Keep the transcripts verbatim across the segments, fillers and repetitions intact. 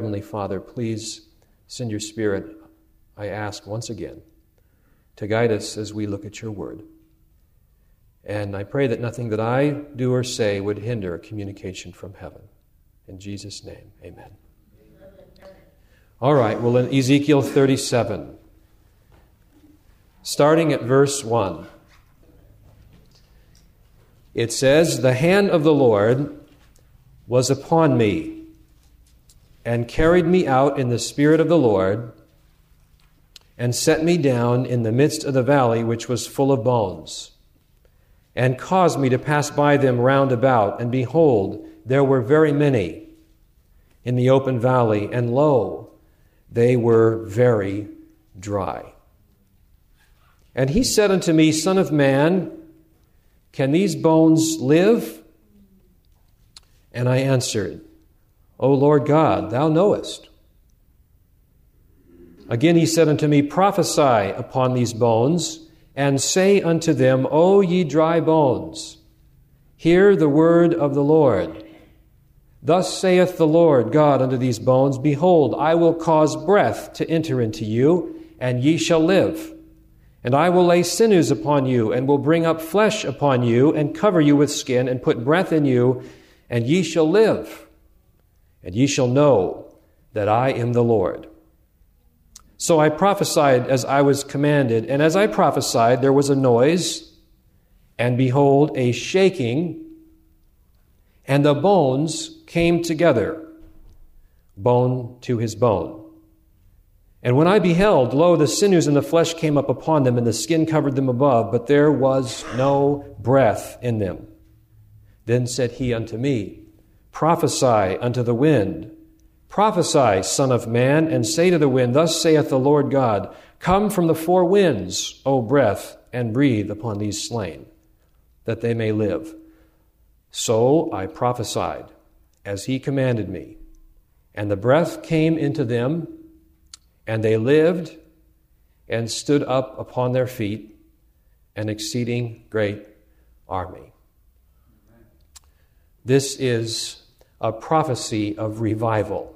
Heavenly Father, please send your Spirit, I ask once again, to guide us as we look at your word. And I pray that nothing that I do or say would hinder communication from heaven. In Jesus' name, amen. All right, well, in Ezekiel thirty-seven, starting at verse one, it says, "The hand of the Lord was upon me, and carried me out in the spirit of the Lord, and set me down in the midst of the valley which was full of bones, and caused me to pass by them round about, and behold, there were very many in the open valley, and lo, they were very dry. And he said unto me, Son of man, can these bones live? And I answered, O Lord God, thou knowest. Again he said unto me, Prophesy upon these bones, and say unto them, O ye dry bones, hear the word of the Lord. Thus saith the Lord God unto these bones, Behold, I will cause breath to enter into you, and ye shall live. And I will lay sinews upon you, and will bring up flesh upon you, and cover you with skin, and put breath in you, and ye shall live. And ye shall know that I am the Lord. So I prophesied as I was commanded, and as I prophesied, there was a noise, and behold, a shaking, and the bones came together, bone to his bone. And when I beheld, lo, the sinews and the flesh came up upon them, and the skin covered them above, but there was no breath in them. Then said he unto me, Prophesy unto the wind, Prophesy, Son of man, and say to the wind, Thus saith the Lord God, Come from the four winds, O breath, and breathe upon these slain, that they may live. So I prophesied, as he commanded me, and the breath came into them, and they lived, and stood up upon their feet, an exceeding great army. This is a prophecy of revival.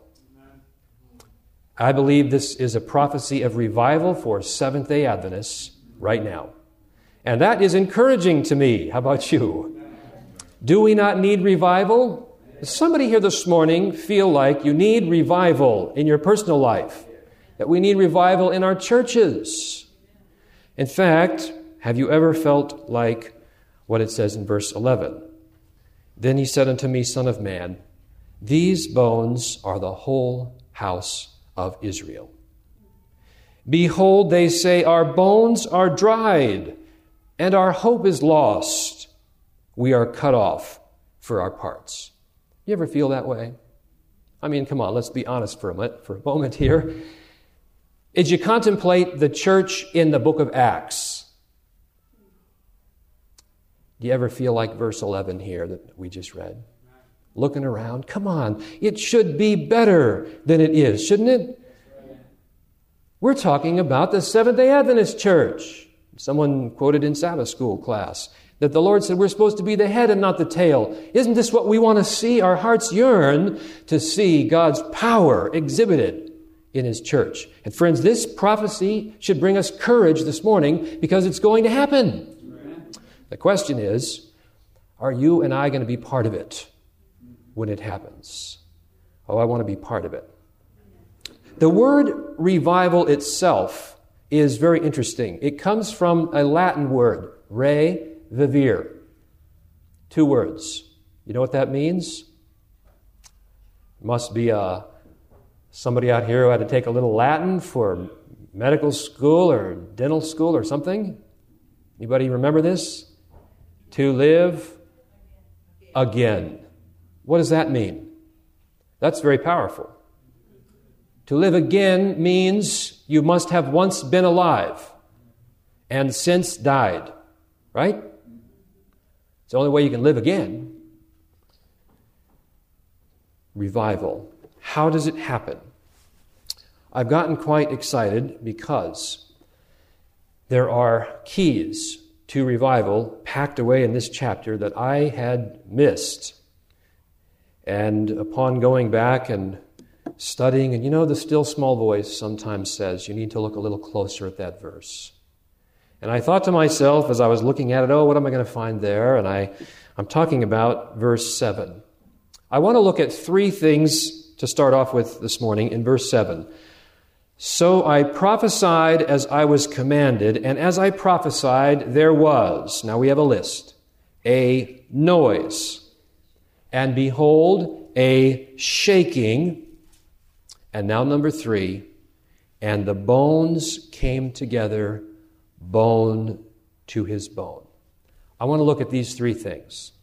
I believe this is a prophecy of revival for Seventh-day Adventists right now. And that is encouraging to me. How about you? Do we not need revival? Does somebody here this morning feel like you need revival in your personal life? That we need revival in our churches? In fact, have you ever felt like what it says in verse eleven? Then he said unto me, Son of man, these bones are the whole house of Israel. Behold, they say, our bones are dried, and our hope is lost. We are cut off for our parts. You ever feel that way? I mean, come on, let's be honest for a moment, for a moment here. As you contemplate the church in the book of Acts, do you ever feel like verse eleven here that we just read? Looking around, come on, it should be better than it is, shouldn't it? We're talking about the Seventh-day Adventist church. Someone quoted in Sabbath school class that the Lord said we're supposed to be the head and not the tail. Isn't this what we want to see? Our hearts yearn to see God's power exhibited in His church. And friends, this prophecy should bring us courage this morning because it's going to happen. Amen. The question is, are you and I going to be part of it when it happens? Oh, I want to be part of it. The word revival itself is very interesting. It comes from a Latin word, revivere. Two words. You know what that means? Must be uh, somebody out here who had to take a little Latin for medical school or dental school or something. Anybody remember this? To live again. What does that mean? That's very powerful. To live again means you must have once been alive and since died, right? It's the only way you can live again. Revival. How does it happen? I've gotten quite excited because there are keys to revival packed away in this chapter that I had missed. And upon going back and studying, and you know, the still small voice sometimes says you need to look a little closer at that verse. And I thought to myself as I was looking at it, oh, what am I going to find there? And I, I'm talking about verse seven. I want to look at three things to start off with this morning in verse seven. So I prophesied as I was commanded, and as I prophesied, there was, now we have a list, a noise, and behold, a shaking, and now number three, and the bones came together, bone to his bone. I want to look at these three things.